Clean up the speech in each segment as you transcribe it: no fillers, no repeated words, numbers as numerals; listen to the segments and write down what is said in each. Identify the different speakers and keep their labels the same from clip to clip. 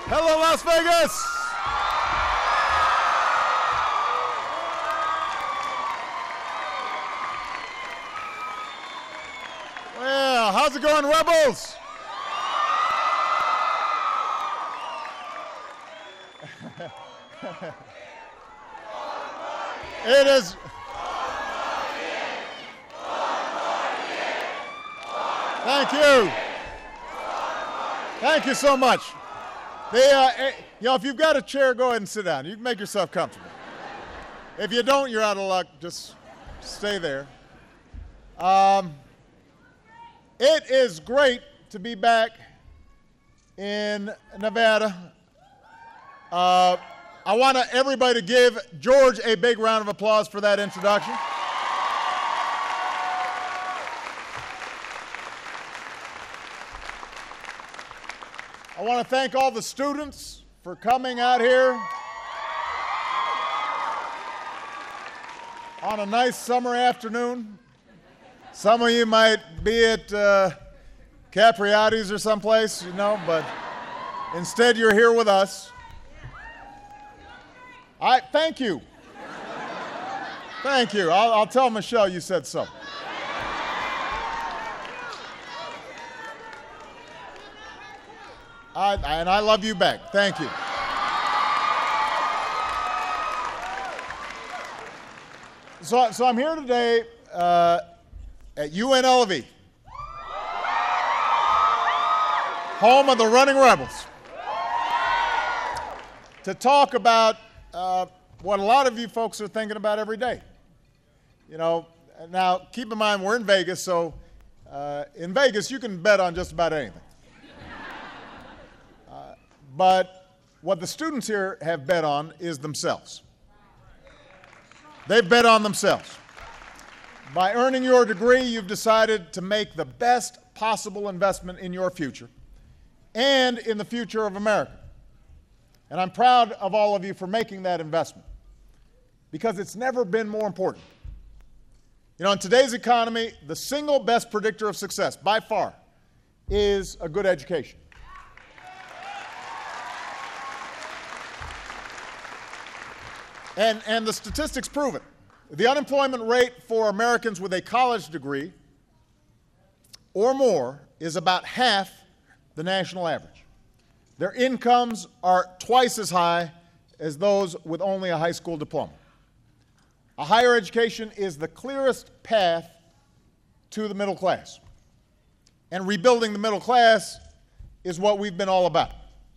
Speaker 1: Hello, Las Vegas! Well, how's it going, Rebels? It is. Thank you. Thank you so much. If you've got a chair, go ahead and sit down. You can make yourself comfortable. If you don't, you're out of luck. Just stay there. It is great to be back in Nevada. I want everybody to give George a big round of applause for that introduction. I want to thank all the students for coming out here on a nice summer afternoon. Some of you might be at Capriati's or someplace, but instead you're here with us. Thank you. Thank you. I'll tell Michelle you said so. And I love you back. Thank you. So I'm here today at UNLV, home of the Running Rebels, to talk about what a lot of you folks are thinking about every day. Now keep in mind we're in Vegas, so in Vegas you can bet on just about anything. But what the students here have bet on is themselves. They've bet on themselves. By earning your degree, you've decided to make the best possible investment in your future and in the future of America. And I'm proud of all of you for making that investment, because it's never been more important. In today's economy, the single best predictor of success, by far, is a good education. And the statistics prove it. The unemployment rate for Americans with a college degree or more is about half the national average. Their incomes are twice as high as those with only a high school diploma. A higher education is the clearest path to the middle class. And rebuilding the middle class is what we've been all about.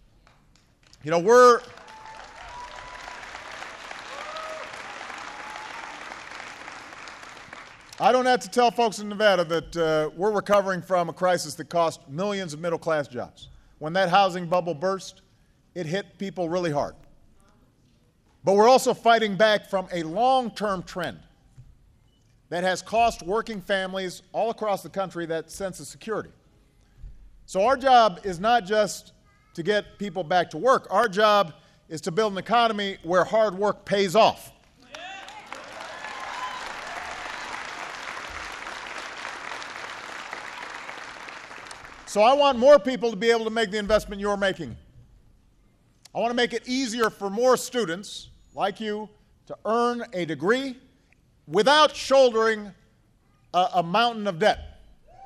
Speaker 1: I don't have to tell folks in Nevada that we're recovering from a crisis that cost millions of middle-class jobs. When that housing bubble burst, it hit people really hard. But we're also fighting back from a long-term trend that has cost working families all across the country that sense of security. So our job is not just to get people back to work. Our job is to build an economy where hard work pays off. So I want more people to be able to make the investment you're making. I want to make it easier for more students like you to earn a degree without shouldering a mountain of debt.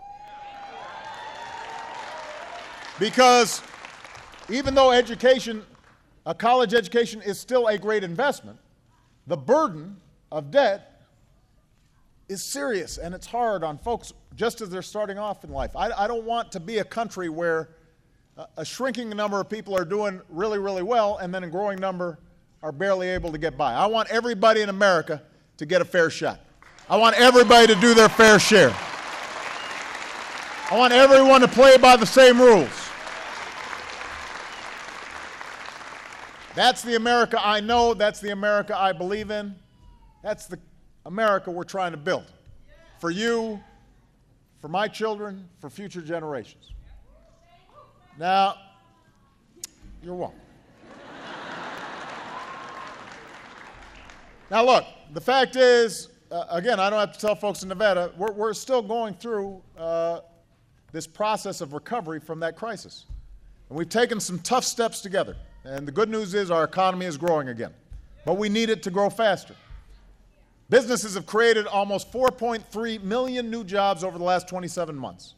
Speaker 1: Because even though a college education is still a great investment, the burden of debt is serious, and it's hard on folks just as they're starting off in life. I don't want to be a country where a shrinking number of people are doing really, really well, and then a growing number are barely able to get by. I want everybody in America to get a fair shot. I want everybody to do their fair share. I want everyone to play by the same rules. That's the America I know. That's the America I believe in. That's the America we're trying to build for you, for my children, for future generations. Now, you're welcome. Now look, the fact is, again, I don't have to tell folks in Nevada, we're still going through this process of recovery from that crisis. And we've taken some tough steps together. And the good news is our economy is growing again. But we need it to grow faster. Businesses have created almost 4.3 million new jobs over the last 27 months.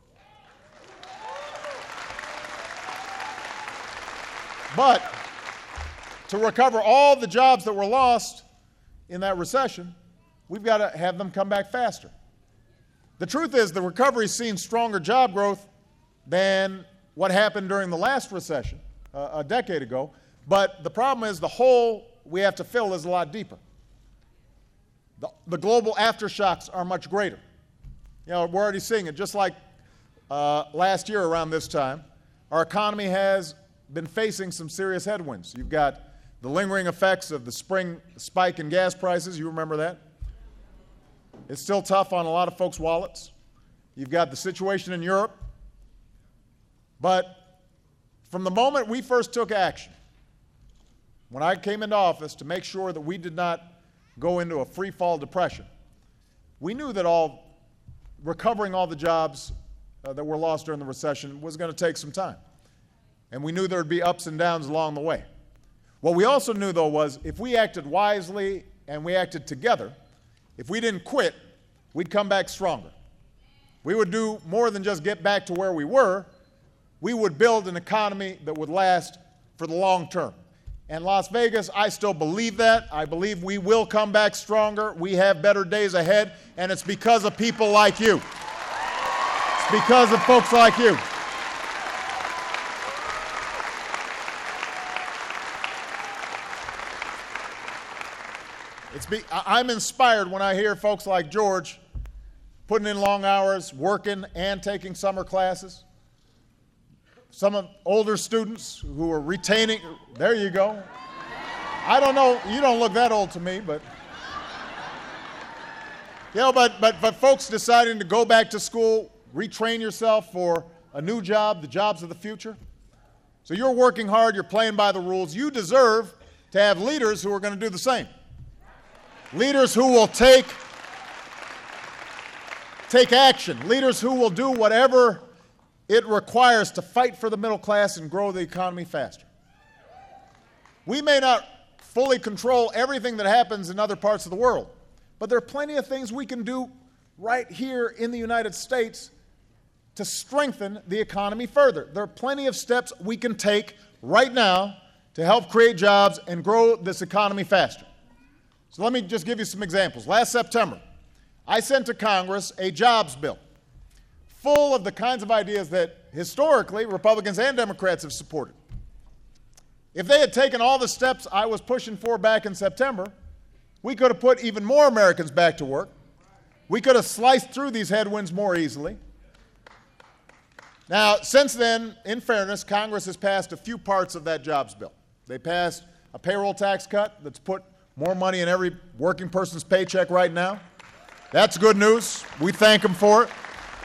Speaker 1: But to recover all the jobs that were lost in that recession, we've got to have them come back faster. The truth is the recovery's seen stronger job growth than what happened during the last recession a decade ago, but the problem is the hole we have to fill is a lot deeper. The global aftershocks are much greater. You know, we're already seeing it. Just like last year around this time, our economy has been facing some serious headwinds. You've got the lingering effects of the spring spike in gas prices. You remember that? It's still tough on a lot of folks' wallets. You've got the situation in Europe. But from the moment we first took action, when I came into office to make sure that we did not go into a free-fall depression, we knew that recovering all the jobs that were lost during the recession was going to take some time. And we knew there would be ups and downs along the way. What we also knew, though, was if we acted wisely and we acted together, if we didn't quit, we'd come back stronger. We would do more than just get back to where we were. We would build an economy that would last for the long term. And Las Vegas, I still believe that. I believe we will come back stronger. We have better days ahead, and it's because of people like you. It's because of folks like you. I'm inspired when I hear folks like George putting in long hours, working and taking summer classes. Some of older students who are retaining, there you go. I don't know, you don't look that old to me, but you know, but folks deciding to go back to school, retrain yourself for a new job, the jobs of the future. So you're working hard, you're playing by the rules. You deserve to have leaders who are going to do the same. Leaders who will take action. Leaders who will do whatever it requires to fight for the middle class and grow the economy faster. We may not fully control everything that happens in other parts of the world, but there are plenty of things we can do right here in the United States to strengthen the economy further. There are plenty of steps we can take right now to help create jobs and grow this economy faster. So let me just give you some examples. Last September, I sent to Congress a jobs bill full of the kinds of ideas that historically Republicans and Democrats have supported. If they had taken all the steps I was pushing for back in September, we could have put even more Americans back to work. We could have sliced through these headwinds more easily. Now, since then, in fairness, Congress has passed a few parts of that jobs bill. They passed a payroll tax cut that's put more money in every working person's paycheck right now. That's good news. We thank them for it.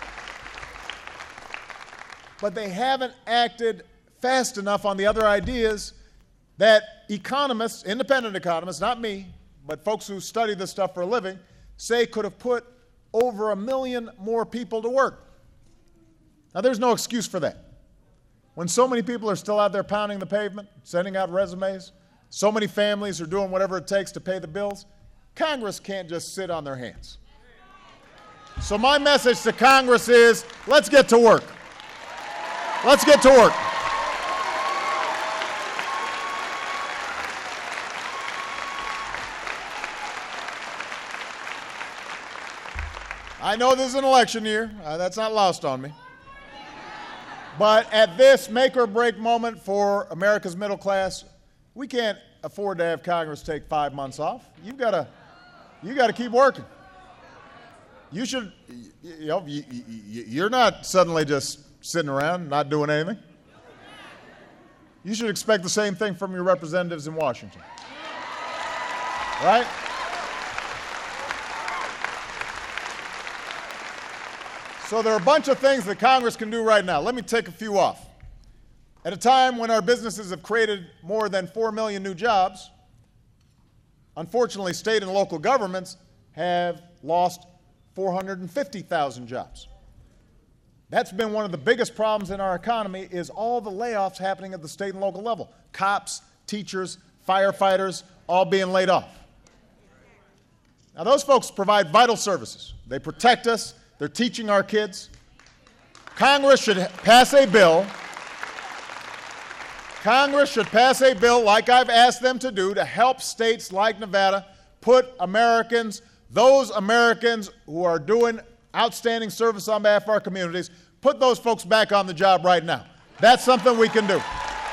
Speaker 1: But they haven't acted fast enough on the other ideas that economists, independent economists, not me, but folks who study this stuff for a living, say could have put over 1 million more people to work. Now, there's no excuse for that. When so many people are still out there pounding the pavement, sending out resumes, so many families are doing whatever it takes to pay the bills, Congress can't just sit on their hands. So my message to Congress is, let's get to work. Let's get to work. I know this is an election year. That's not lost on me. But at this make or break moment for America's middle class, we can't afford to have Congress take 5 months off. You got to keep working. You should, you're not suddenly just sitting around not doing anything. You should expect the same thing from your representatives in Washington. Right? So there are a bunch of things that Congress can do right now. Let me take a few off. At a time when our businesses have created more than 4 million new jobs, unfortunately, state and local governments have lost 450,000 jobs. That's been one of the biggest problems in our economy, is all the layoffs happening at the state and local level. Cops, teachers, firefighters, all being laid off. Now, those folks provide vital services. They protect us. They're teaching our kids. Congress should pass a bill. Congress should pass a bill, like I've asked them to do, to help states like Nevada put Americans, those Americans who are doing outstanding service on behalf of our communities, put those folks back on the job right now. That's something we can do.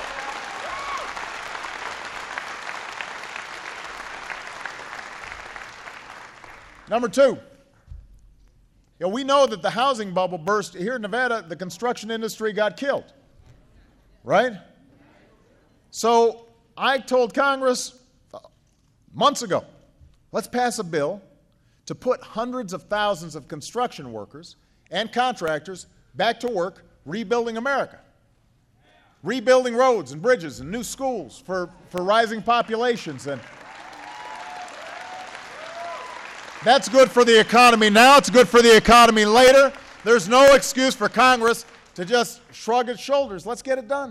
Speaker 1: Number two, we know that the housing bubble burst. Here in Nevada, the construction industry got killed, right? So I told Congress months ago, let's pass a bill to put hundreds of thousands of construction workers and contractors back to work rebuilding America. Rebuilding roads and bridges and new schools for rising populations. And that's good for the economy now. It's good for the economy later. There's no excuse for Congress to just shrug its shoulders. Let's get it done.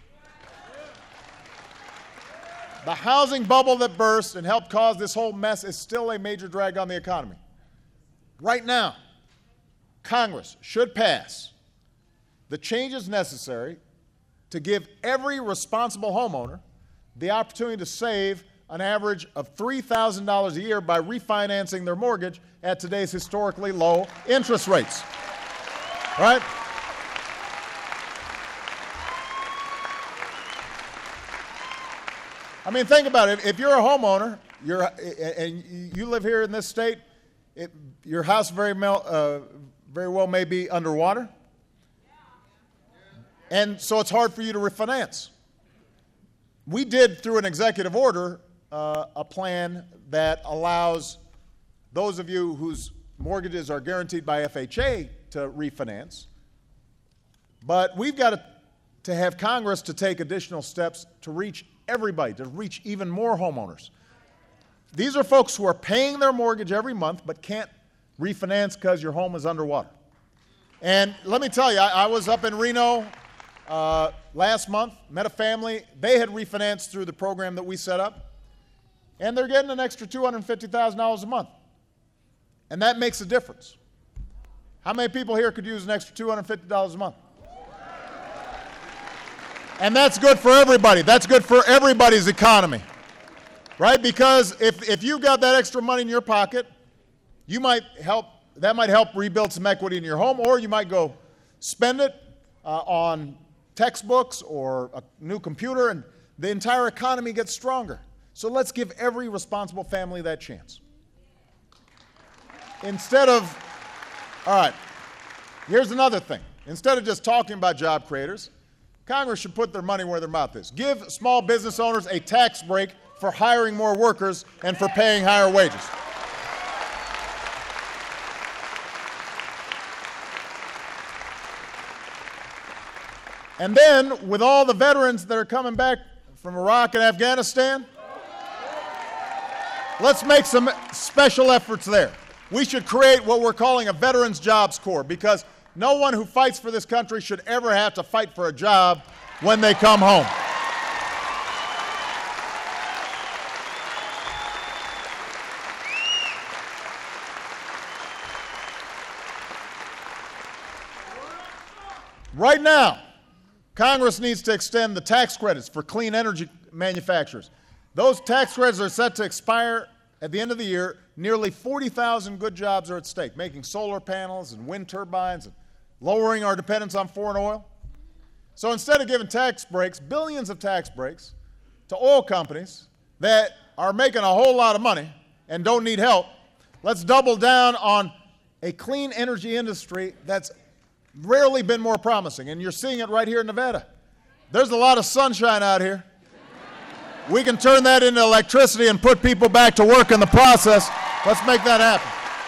Speaker 1: The housing bubble that burst and helped cause this whole mess is still a major drag on the economy. Right now, Congress should pass the changes necessary to give every responsible homeowner the opportunity to save an average of $3,000 a year by refinancing their mortgage at today's historically low interest rates. Right? I mean, think about it. If you're a homeowner and you live here in this state, your house very well may be underwater. And so it's hard for you to refinance. We did, through an executive order, a plan that allows those of you whose mortgages are guaranteed by FHA to refinance. But we've got to have Congress to take additional steps to reach everybody, to reach even more homeowners. These are folks who are paying their mortgage every month but can't refinance because your home is underwater. And let me tell you, I was up in Reno last month, met a family. They had refinanced through the program that we set up, and they're getting an extra $250,000 a month. And that makes a difference. How many people here could use an extra $250 a month? And that's good for everybody. That's good for everybody's economy, right? Because if you've got that extra money in your pocket, that might help rebuild some equity in your home, or you might go spend it on textbooks or a new computer, and the entire economy gets stronger. So let's give every responsible family that chance. All right, here's another thing. Instead of just talking about job creators, Congress should put their money where their mouth is. Give small business owners a tax break for hiring more workers and for paying higher wages. And then, with all the veterans that are coming back from Iraq and Afghanistan, let's make some special efforts there. We should create what we're calling a Veterans Jobs Corps, because no one who fights for this country should ever have to fight for a job when they come home. Right now, Congress needs to extend the tax credits for clean energy manufacturers. Those tax credits are set to expire at the end of the year. Nearly 40,000 good jobs are at stake, making solar panels and wind turbines and lowering our dependence on foreign oil. So instead of giving tax breaks, billions of tax breaks, to oil companies that are making a whole lot of money and don't need help, let's double down on a clean energy industry that's rarely been more promising, and you're seeing it right here in Nevada. There's a lot of sunshine out here. We can turn that into electricity and put people back to work in the process. Let's make that happen.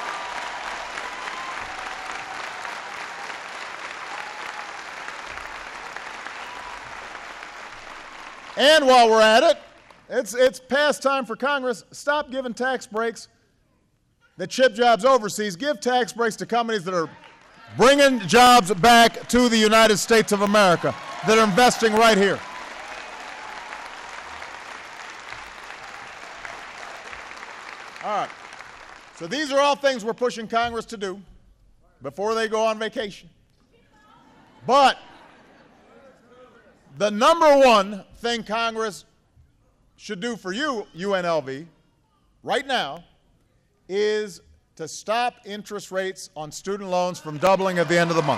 Speaker 1: And while we're at it, it's past time for Congress. Stop giving tax breaks that ship jobs overseas. Give tax breaks to companies that are bringing jobs back to the United States of America that are investing right here. All right. So these are all things we're pushing Congress to do before they go on vacation. But the number one thing Congress should do for you, UNLV, right now, is to stop interest rates on student loans from doubling at the end of the month.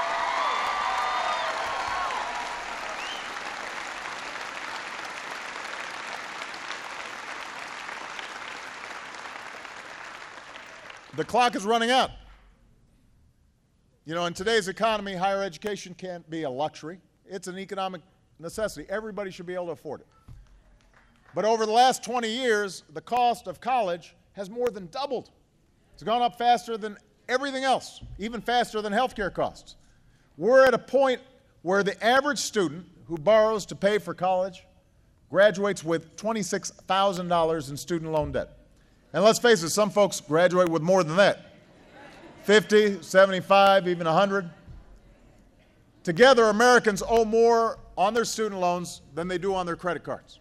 Speaker 1: The clock is running out. You know, in today's economy, higher education can't be a luxury. It's an economic necessity. Everybody should be able to afford it. But over the last 20 years, the cost of college has more than doubled. It's gone up faster than everything else, even faster than healthcare costs. We're at a point where the average student who borrows to pay for college graduates with $26,000 in student loan debt. And let's face it, some folks graduate with more than that. 50, 75, even 100. Together, Americans owe more on their student loans than they do on their credit cards.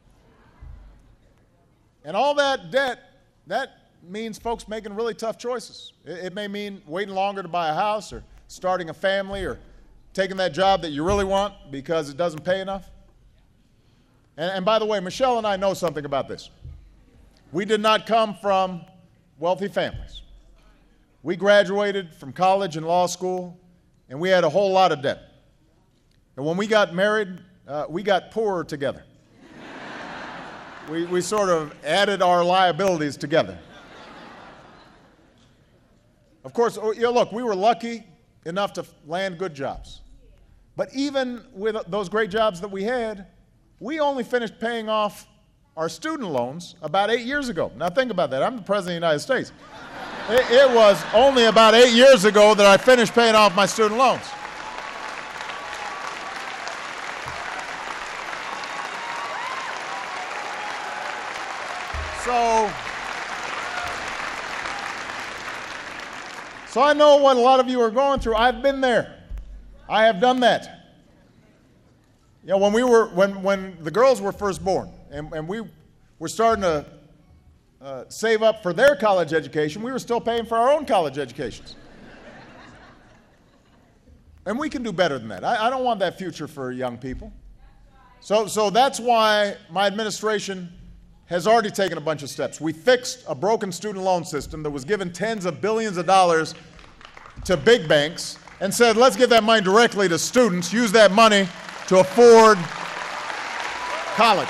Speaker 1: And all that debt, that means folks making really tough choices. It may mean waiting longer to buy a house or starting a family or taking that job that you really want because it doesn't pay enough. And by the way, Michelle and I know something about this. We did not come from wealthy families. We graduated from college and law school, and we had a whole lot of debt. And when we got married, we got poorer together. We sort of added our liabilities together. Of course, you know, look, we were lucky enough to land good jobs. But even with those great jobs that we had, we only finished paying off our student loans about 8 years ago. Now think about that. I'm the President of the United States. It was only about 8 years ago that I finished paying off my student loans. So I know what a lot of you are going through. I've been there. I have done that. You know, when the girls were first born, and we were starting to save up for their college education, we were still paying for our own college educations. And we can do better than that. I don't want that future for young people. So that's why my administration has already taken a bunch of steps. We fixed a broken student loan system that was given tens of billions of dollars to big banks and said, let's give that money directly to students, use that money to afford college.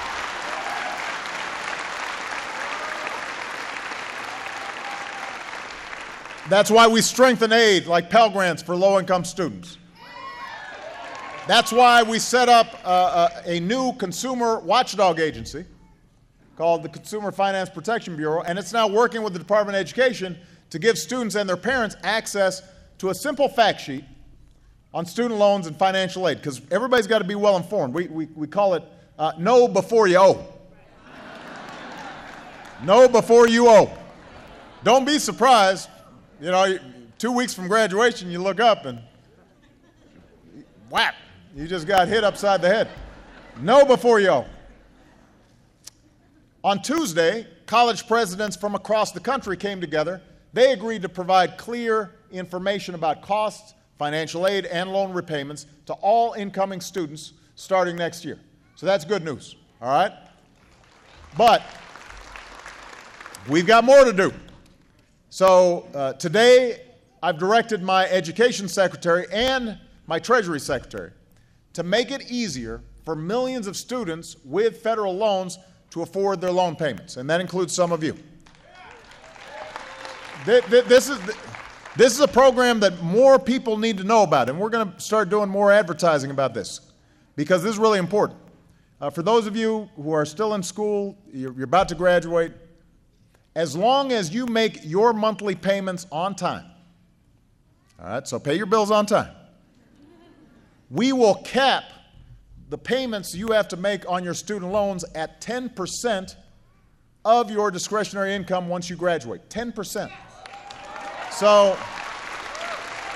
Speaker 1: That's why we strengthen aid like Pell Grants for low-income students. That's why we set up a new consumer watchdog agency called the Consumer Finance Protection Bureau, and it's now working with the Department of Education to give students and their parents access to a simple fact sheet on student loans and financial aid, because everybody's got to be well informed. We call it know before you owe. Know before you owe. Don't be surprised, you know, 2 weeks from graduation, you look up and whap, you just got hit upside the head. Know before you owe. On Tuesday, college presidents from across the country came together. They agreed to provide clear information about costs, financial aid, and loan repayments to all incoming students starting next year. So that's good news, all right? But we've got more to do. So today, I've directed my education secretary and my treasury secretary to make it easier for millions of students with federal loans to afford their loan payments, and that includes some of you. This is a program that more people need to know about, and we're going to start doing more advertising about this because this is really important. For those of you who are still in school, you're about to graduate, as long as you make your monthly payments on time, all right, so pay your bills on time, we will cap the payments you have to make on your student loans at 10% of your discretionary income once you graduate. 10%. So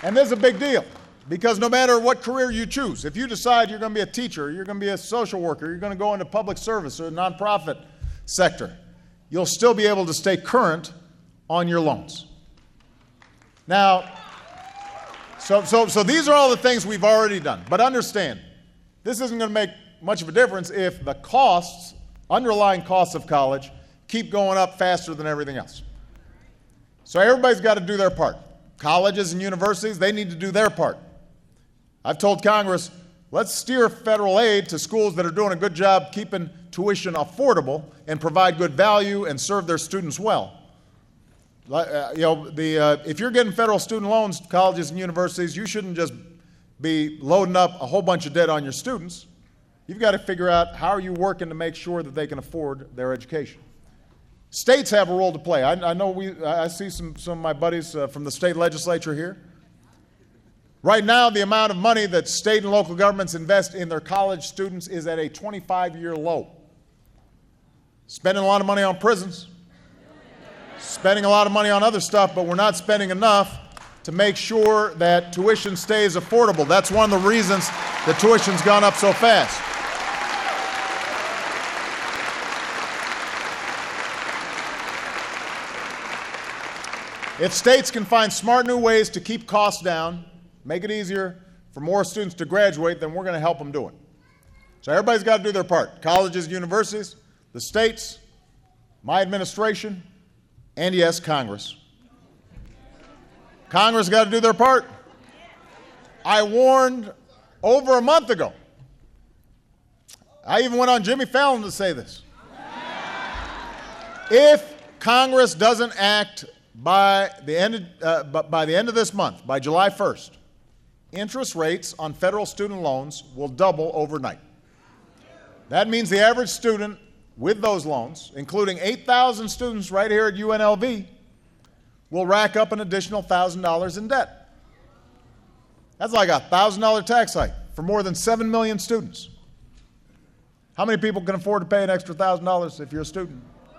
Speaker 1: And this is a big deal, because no matter what career you choose, if you decide you're going to be a teacher, you're going to be a social worker, you're going to go into public service or the nonprofit sector, you'll still be able to stay current on your loans. Now, so these are all the things we've already done. But understand, this isn't going to make much of a difference if the costs, underlying costs of college, keep going up faster than everything else. So everybody's got to do their part. Colleges and universities, they need to do their part. I've told Congress, let's steer federal aid to schools that are doing a good job keeping tuition affordable and provide good value and serve their students well. If you're getting federal student loans, colleges and universities, you shouldn't just be loading up a whole bunch of debt on your students. You've got to figure out how are you working to make sure that they can afford their education. States have a role to play. I see some of my buddies from the state legislature here. Right now, the amount of money that state and local governments invest in their college students is at a 25-year low. Spending a lot of money on prisons, spending a lot of money on other stuff, but we're not spending enough to make sure that tuition stays affordable. That's one of the reasons that tuition's gone up so fast. If states can find smart new ways to keep costs down, make it easier for more students to graduate, then we're going to help them do it. So everybody's got to do their part. Colleges, universities, the states, my administration, and yes, Congress. Congress got to do their part. I warned over a month ago. I even went on Jimmy Fallon to say this. If Congress doesn't act by the end of this month, by July 1st, interest rates on federal student loans will double overnight. That means the average student with those loans, including 8,000 students right here at UNLV, will rack up an additional $1,000 in debt. That's like a $1,000 tax hike for more than 7 million students. How many people can afford to pay an extra $1,000 if you're a student?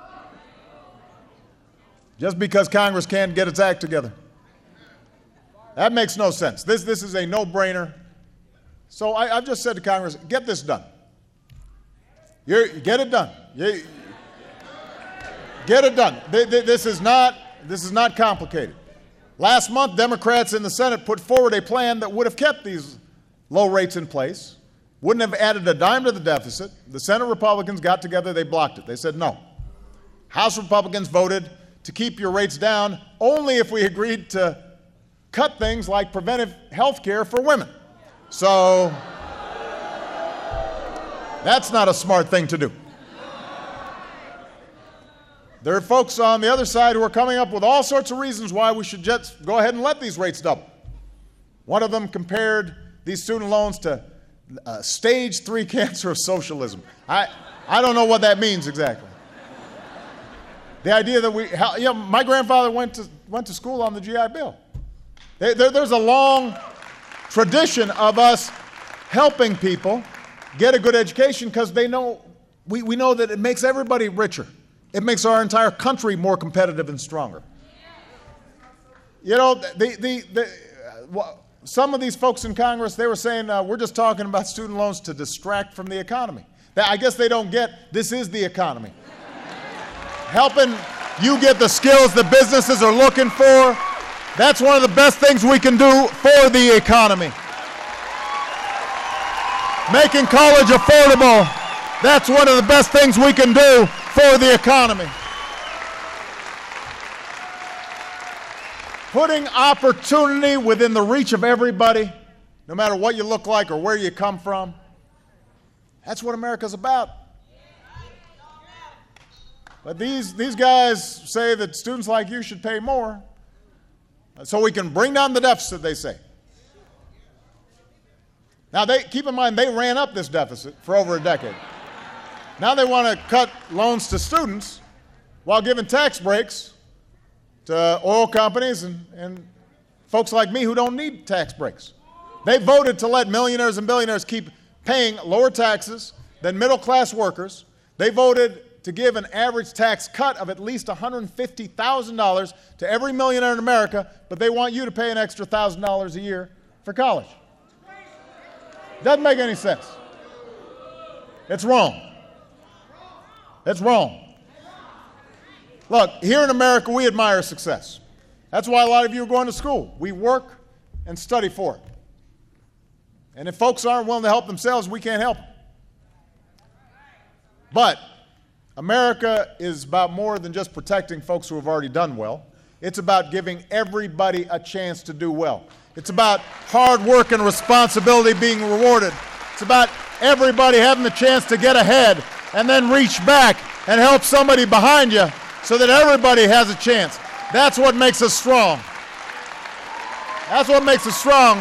Speaker 1: Just because Congress can't get its act together. That makes no sense. This is a no-brainer. So I've just said to Congress, get this done. Get it done. Get it done. This is not complicated. Last month, Democrats in the Senate put forward a plan that would have kept these low rates in place, wouldn't have added a dime to the deficit. The Senate Republicans got together, they blocked it. They said no. House Republicans voted to keep your rates down only if we agreed to cut things like preventive health care for women. So that's not a smart thing to do. There are folks on the other side who are coming up with all sorts of reasons why we should just go ahead and let these rates double. One of them compared these student loans to stage 3 cancer of socialism. I don't know what that means exactly. The idea that my grandfather went to school on the GI Bill. There's a long tradition of us helping people get a good education because we know that it makes everybody richer. It makes our entire country more competitive and stronger. You know, some of these folks in Congress, they were saying we're just talking about student loans to distract from the economy. I guess they don't get this is the economy. Helping you get the skills that businesses are looking for, that's one of the best things we can do for the economy. Making college affordable, that's one of the best things we can do for the economy. Putting opportunity within the reach of everybody, no matter what you look like or where you come from, that's what America's about. But these guys say that students like you should pay more so we can bring down the deficit, they say. Now, keep in mind, they ran up this deficit for over a decade. Now they want to cut loans to students while giving tax breaks to oil companies and folks like me who don't need tax breaks. They voted to let millionaires and billionaires keep paying lower taxes than middle-class workers. They voted to give an average tax cut of at least $150,000 to every millionaire in America, but they want you to pay an extra $1,000 a year for college. Doesn't make any sense. It's wrong. It's wrong. Look, here in America, we admire success. That's why a lot of you are going to school. We work and study for it. And if folks aren't willing to help themselves, we can't help them. But America is about more than just protecting folks who have already done well. It's about giving everybody a chance to do well. It's about hard work and responsibility being rewarded. It's about everybody having the chance to get ahead and then reach back and help somebody behind you so that everybody has a chance. That's what makes us strong. That's what makes us strong.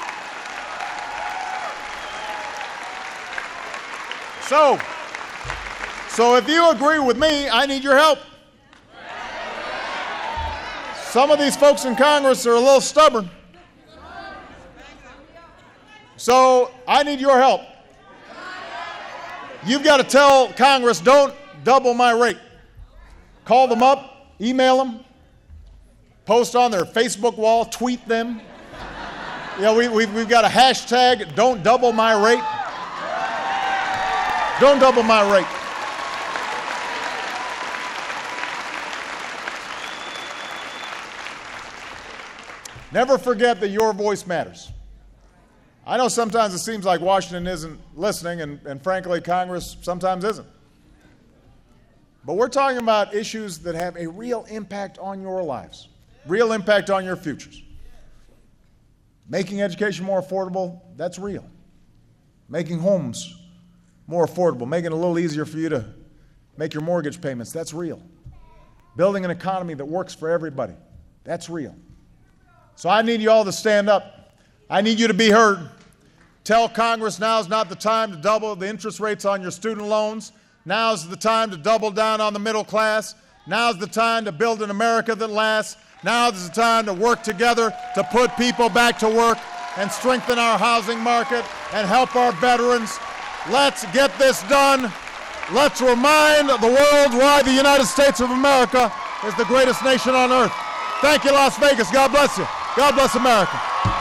Speaker 1: So if you agree with me, I need your help. Some of these folks in Congress are a little stubborn. So I need your help. You've got to tell Congress, don't double my rate. Call them up, email them, post on their Facebook wall, tweet them. You know, we've got a hashtag, don't double my rate. Don't double my rate. Never forget that your voice matters. I know sometimes it seems like Washington isn't listening, and frankly, Congress sometimes isn't. But we're talking about issues that have a real impact on your lives, real impact on your futures. Making education more affordable, that's real. Making homes more affordable, making it a little easier for you to make your mortgage payments, that's real. Building an economy that works for everybody, that's real. So I need you all to stand up. I need you to be heard. Tell Congress now's not the time to double the interest rates on your student loans. Now's the time to double down on the middle class. Now's the time to build an America that lasts. Now's the time to work together to put people back to work and strengthen our housing market and help our veterans. Let's get this done. Let's remind the world why the United States of America is the greatest nation on earth. Thank you, Las Vegas. God bless you. God bless America.